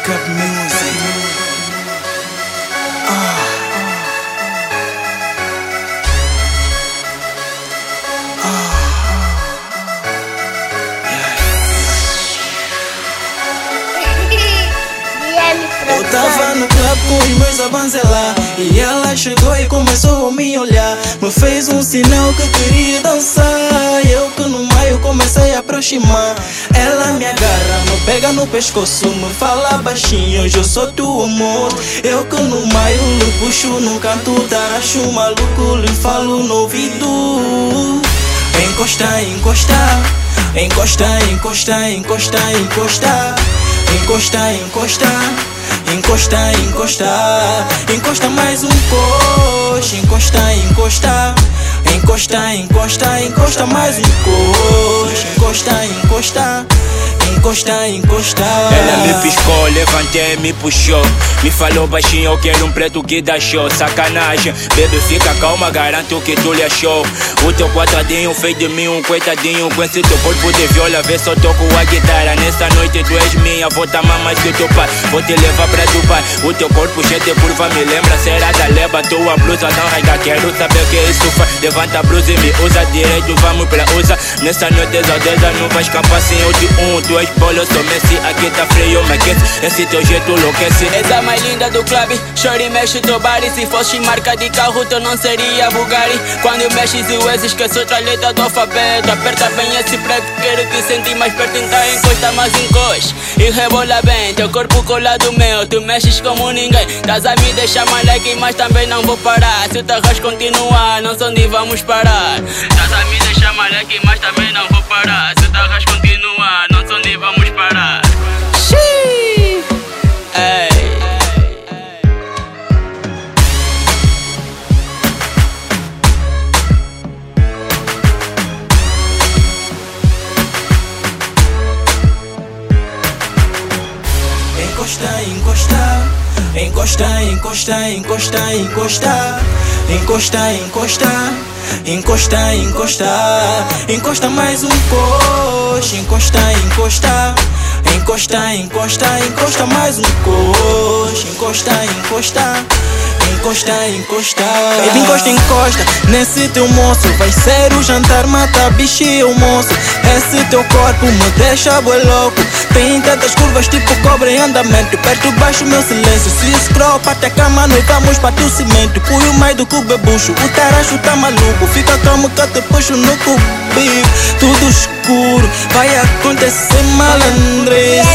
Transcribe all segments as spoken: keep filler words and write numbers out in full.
Cup Music. Ah. Ah. Eu tava no club com os meus abanzelar e ela chegou e começou a me olhar. Me fez um sinal que queria dançar. Eu que no meio comecei a aproximar. Ela me agarra, me pega no pescoço, me fala baixinho, hoje eu sou teu amor. Eu que no meio lhe puxo no canto, taracho maluco, lhe falo no ouvido. Encosta, encosta, encosta, encosta, encosta, encosta, encosta, encosta. Encosta, encosta, encosta mais um coxa. Encosta, encosta, encosta, encosta, encosta mais um coxa. Encosta, encosta, encosta, encosta. Ela me piscou, levantei, me puxou. Me falou baixinho, eu quero um preto que dá show. Sacanagem, bebê fica calma, garanto que tu lhe achou. O teu quadradinho fez de mim um coitadinho. Com esse teu corpo de viola, vê só toco a guitarra. Nessa noite tu és minha, vou tamar mais que teu pai. Vou te levar pra Dubai. O teu corpo cheio de curva me lembra será da leva. Tua blusa não rasga, quero saber o que isso faz. Levanta a blusa e me usa direito, vamos pra usa. Nessa noite exaldeza não vai escapar sem eu de um. Tu és bolo, eu sou Messi, aqui tá frio, me aquece. Esse teu jeito enlouquece. És a mais linda do clube, chore mexe teu body. Se fosse marca de carro, tu não seria Bugatti. Quando mexes o ex, esquece outra letra do alfabeto. Aperta bem esse preto, quero te sentir mais perto. Então encosta mais encosta e rebola bem. Teu corpo colado meu, tu mexes como ninguém. Tás a me deixar maleque, mas também não vou parar. Se o tarras continuar, não sei onde vamos parar. Tás a me deixar maleque, mas também não vou parar. Se o tarras continuar, não sei onde vamos parar. Xiii. Ei. Encosta, encosta, encosta, encosta, encosta, encosta, encosta, encosta, encosta, encosta, encosta mais um coxa. Encosta, encosta, encosta, encosta, encosta mais um coxa. Encosta, encosta, encosta, encosta. Baby, encosta, encosta nesse teu moço. Vai ser o jantar, mata bicho e o moço. Esse teu corpo me deixa boi louco. Tem tantas curvas tipo cobra em andamento. Perto baixo meu silêncio. Se escropa até cama, nós vamos para teu cimento. Pui o meio do cubebucho, o taracho tá maluco. Fica calmo que eu te puxo no cubico. Tudo escuro, vai acontecer malandrez.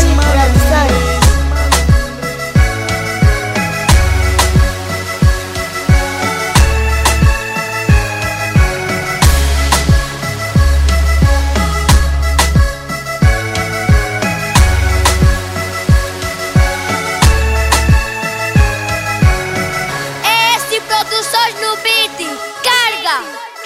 Produções no beat, carga!